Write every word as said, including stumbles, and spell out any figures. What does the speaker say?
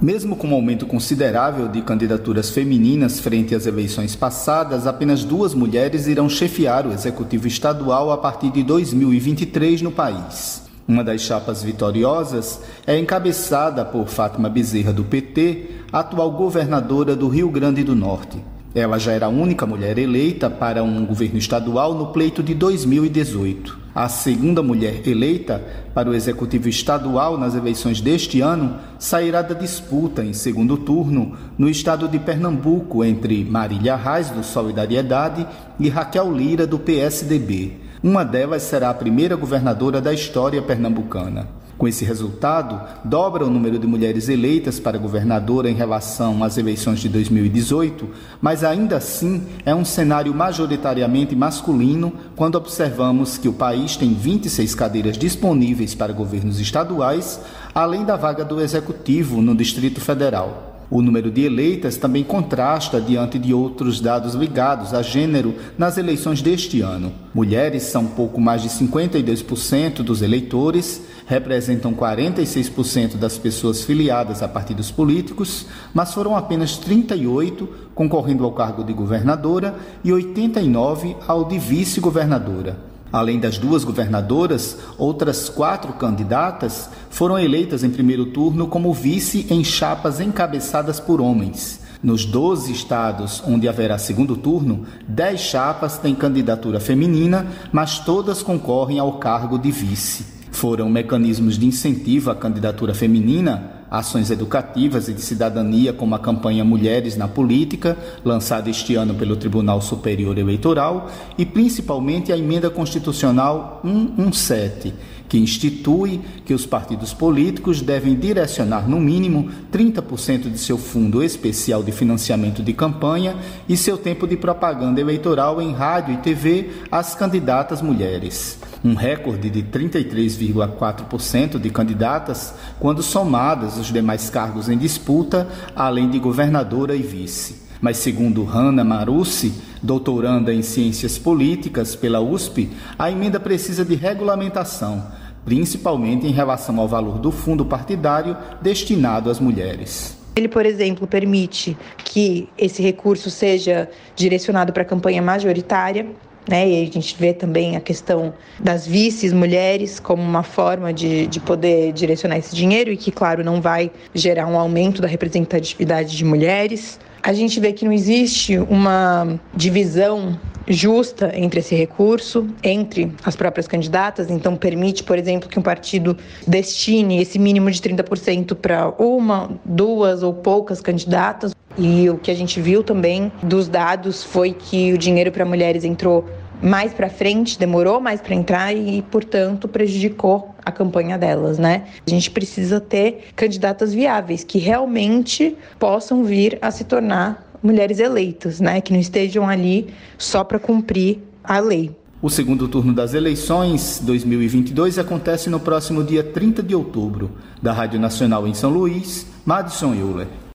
Mesmo com um aumento considerável de candidaturas femininas frente às eleições passadas, apenas duas mulheres irão chefiar o Executivo Estadual a partir de dois mil e vinte e três no país. Uma das chapas vitoriosas é encabeçada por Fátima Bezerra, do P T, atual governadora do Rio Grande do Norte. Ela já era a única mulher eleita para um governo estadual no pleito de dois mil e dezoito. A segunda mulher eleita para o Executivo Estadual nas eleições deste ano sairá da disputa em segundo turno no estado de Pernambuco entre Marília Reis, do Solidariedade, e Raquel Lira, do P S D B. Uma delas será a primeira governadora da história pernambucana. Com esse resultado, dobra o número de mulheres eleitas para governadora em relação às eleições de dois mil e dezoito, mas ainda assim é um cenário majoritariamente masculino quando observamos que o país tem vinte e seis cadeiras disponíveis para governos estaduais, além da vaga do Executivo no Distrito Federal. O número de eleitas também contrasta diante de outros dados ligados a gênero nas eleições deste ano. Mulheres são pouco mais de cinquenta e dois por cento dos eleitores, representam quarenta e seis por cento das pessoas filiadas a partidos políticos, mas foram apenas trinta e oito concorrendo ao cargo de governadora e oitenta e nove ao de vice-governadora. Além das duas governadoras, outras quatro candidatas foram eleitas em primeiro turno como vice em chapas encabeçadas por homens. Nos doze estados onde haverá segundo turno, dez chapas têm candidatura feminina, mas todas concorrem ao cargo de vice. Foram mecanismos de incentivo à candidatura feminina, ações educativas e de cidadania como a campanha Mulheres na Política, lançada este ano pelo Tribunal Superior Eleitoral, e principalmente a Emenda Constitucional cento e dezessete, que institui que os partidos políticos devem direcionar no mínimo trinta por cento de seu fundo especial de financiamento de campanha e seu tempo de propaganda eleitoral em rádio e T V às candidatas mulheres. Um recorde de trinta e três vírgula quatro por cento de candidatas quando somadas os demais cargos em disputa, além de governadora e vice. Mas segundo Hanna Marussi, doutoranda em Ciências Políticas pela U S P, a emenda precisa de regulamentação, principalmente em relação ao valor do fundo partidário destinado às mulheres. Ele, por exemplo, permite que esse recurso seja direcionado para a campanha majoritária, né? E a gente vê também a questão das vices mulheres como uma forma de, de poder direcionar esse dinheiro e que, claro, não vai gerar um aumento da representatividade de mulheres. A gente vê que não existe uma divisão justa entre esse recurso, entre as próprias candidatas, então permite, por exemplo, que um partido destine esse mínimo de trinta por cento para uma, duas ou poucas candidatas. E o que a gente viu também dos dados foi que o dinheiro para mulheres entrou mais para frente, demorou mais para entrar e, portanto, prejudicou a campanha delas, né? A gente precisa ter candidatas viáveis que realmente possam vir a se tornar mulheres eleitas, né? Que não estejam ali só para cumprir a lei. O segundo turno das eleições dois mil e vinte e dois acontece no próximo dia trinta de outubro. Da Rádio Nacional em São Luís, Madison Euler.